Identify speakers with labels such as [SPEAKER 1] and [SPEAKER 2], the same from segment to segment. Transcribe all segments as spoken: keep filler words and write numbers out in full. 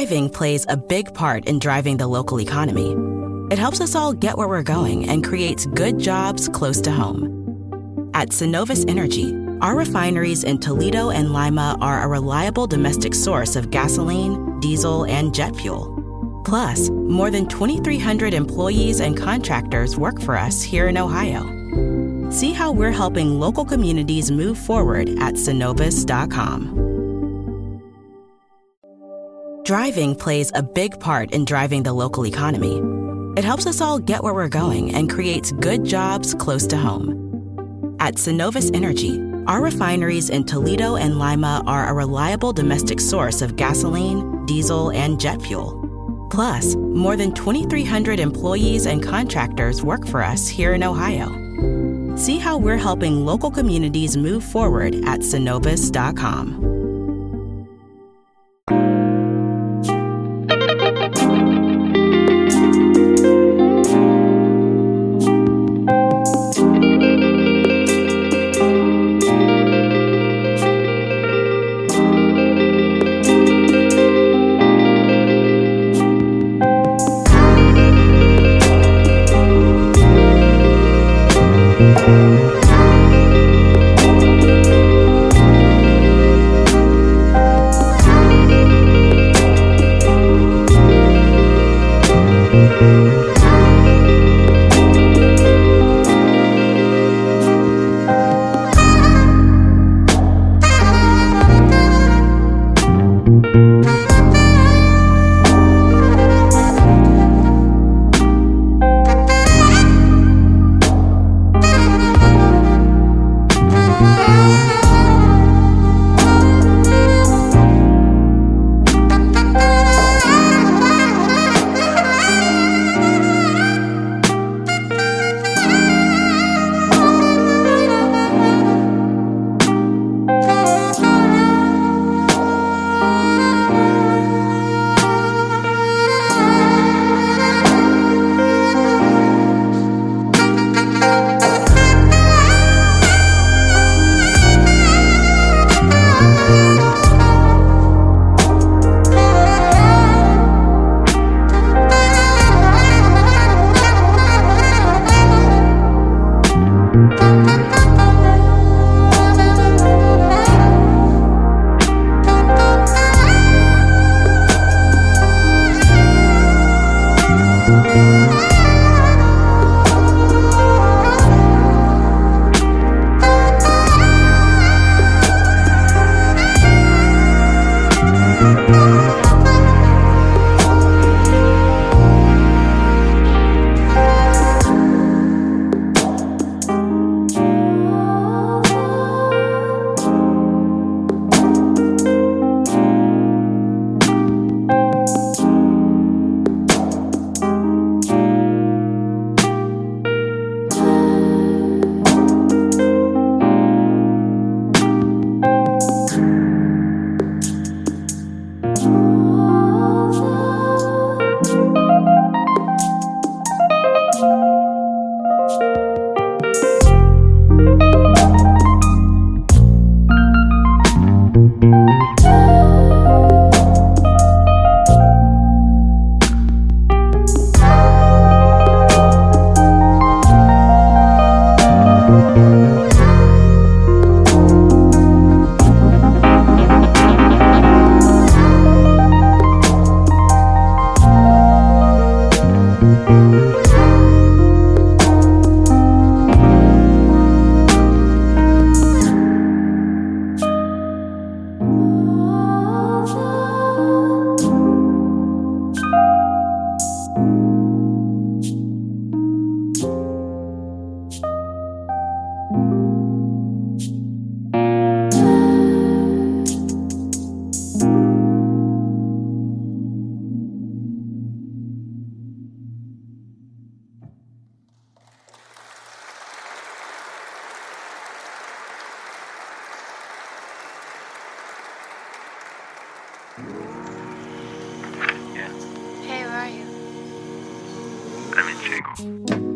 [SPEAKER 1] Driving plays a big part in driving the local economy. It helps us all get where we're going and creates good jobs close to home. At Synovus Energy, our refineries in Toledo and Lima are a reliable domestic source of gasoline, diesel, and jet fuel. Plus, more than twenty-three hundred employees and contractors work for us here in Ohio. See how we're helping local communities move forward at synovus dot com. Driving plays a big part in driving the local economy. It helps us all get where we're going and creates good jobs close to home. At Synovus Energy, our refineries in Toledo and Lima are a reliable domestic source of gasoline, diesel, and jet fuel. Plus, more than twenty-three hundred employees and contractors work for us here in Ohio. See how we're helping local communities move forward at synovus dot com.
[SPEAKER 2] Yeah.
[SPEAKER 3] Hey, where are you?
[SPEAKER 2] I'm in Shingle.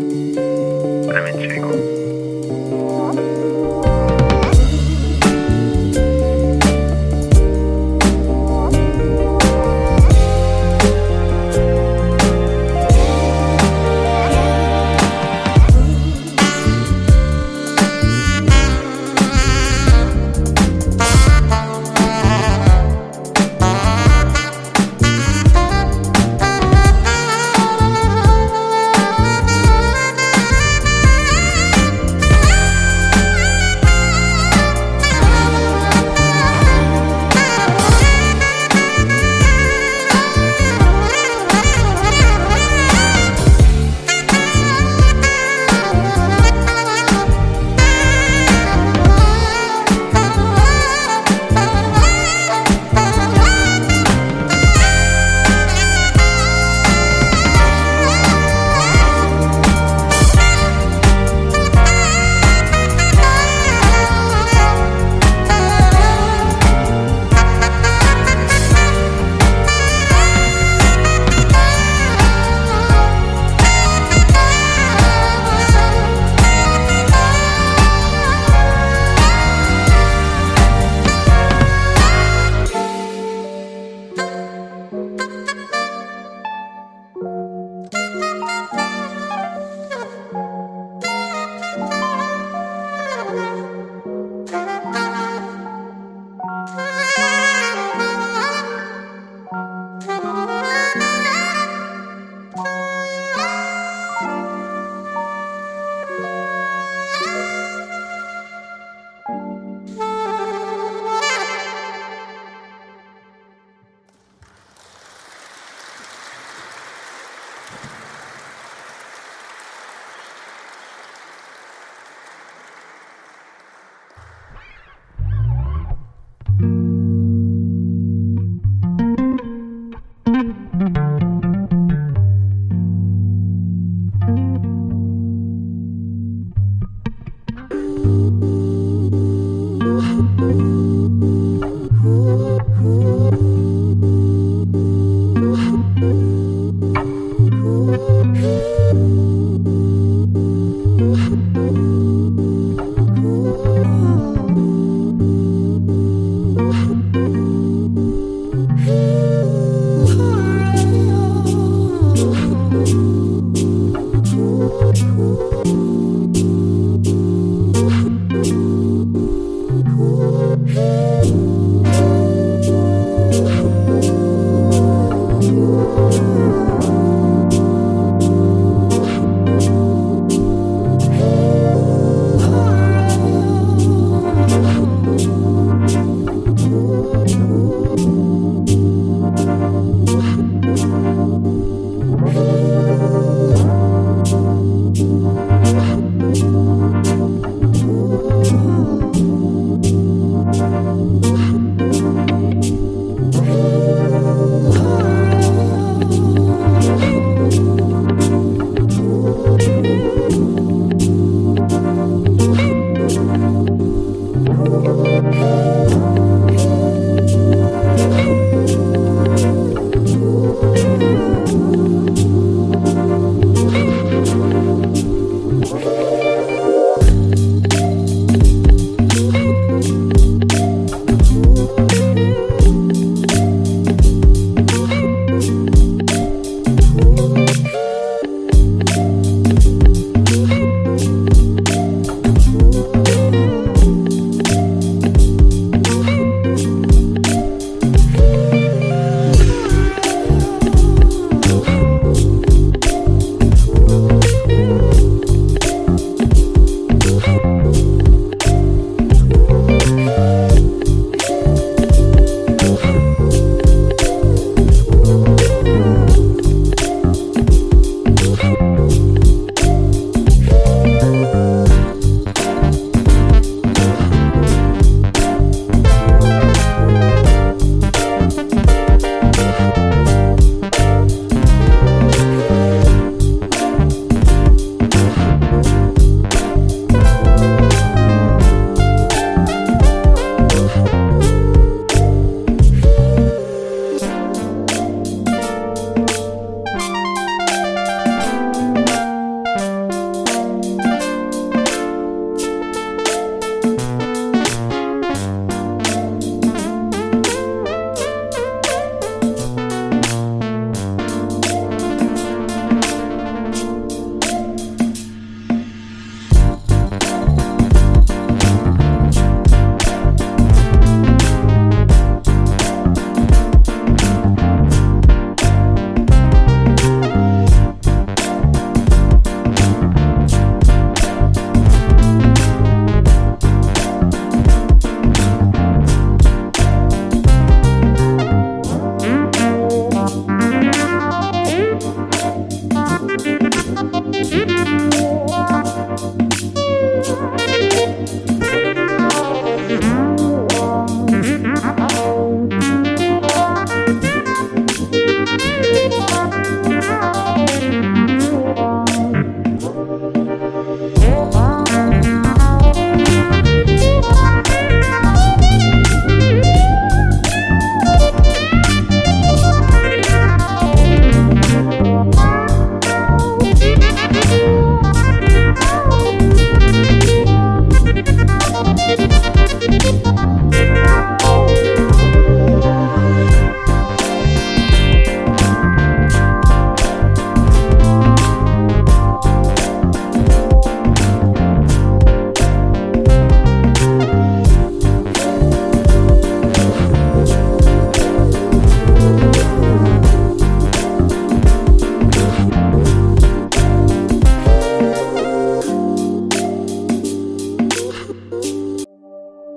[SPEAKER 2] I'm in Chingo.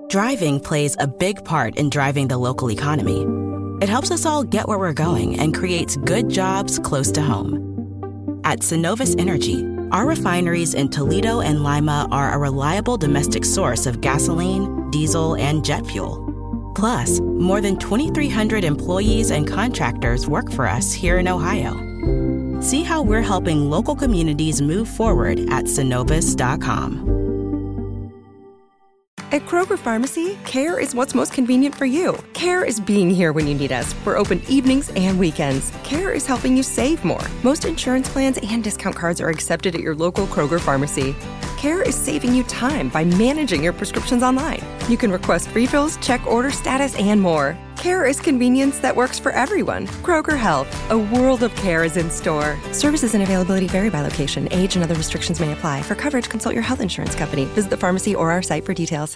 [SPEAKER 1] Driving plays a big part in driving the local economy. It helps us all get where we're going and creates good jobs close to home. At Synovus Energy, our refineries in Toledo and Lima are a reliable domestic source of gasoline, diesel, and jet fuel. Plus, more than twenty-three hundred employees and contractors work for us here in Ohio. See how we're helping local communities move forward at Synovus dot com.
[SPEAKER 3] At Kroger Pharmacy, care is what's most convenient for you. Care is being here when you need us. We're open evenings and weekends. Care is helping you save more. Most insurance plans and discount cards are accepted at your local Kroger Pharmacy. Care is saving you time by managing your prescriptions online. You can request refills, check order status, and more. Care is convenience that works for everyone. Kroger Health, a world of care is in store. Services and availability vary by location. Age and other restrictions may apply. For coverage, consult your health insurance company. Visit the pharmacy or our site for details.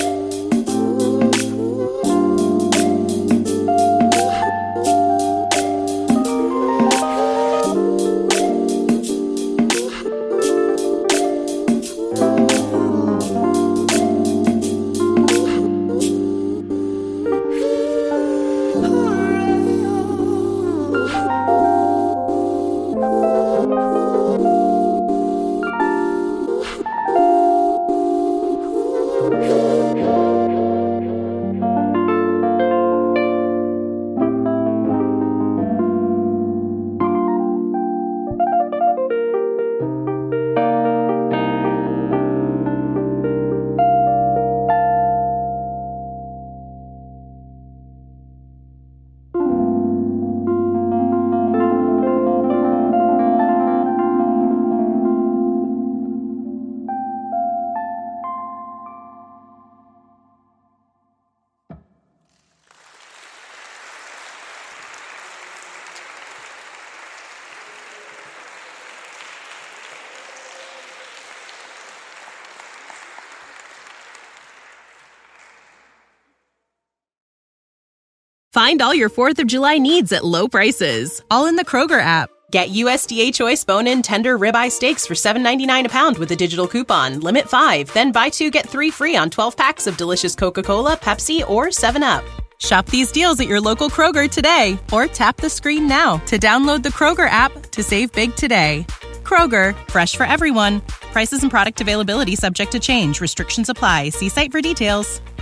[SPEAKER 4] Find all your fourth of July needs at low prices, all in the Kroger app. Get U S D A Choice bone-in tender ribeye steaks for seven ninety-nine a pound with a digital coupon. Limit five. Then buy two, get three free on twelve packs of delicious Coca-Cola, Pepsi, or seven up. Shop these deals at your local Kroger today, or tap the screen now to download the Kroger app to save big today. Kroger, fresh for everyone. Prices and product availability subject to change. Restrictions apply. See site for details.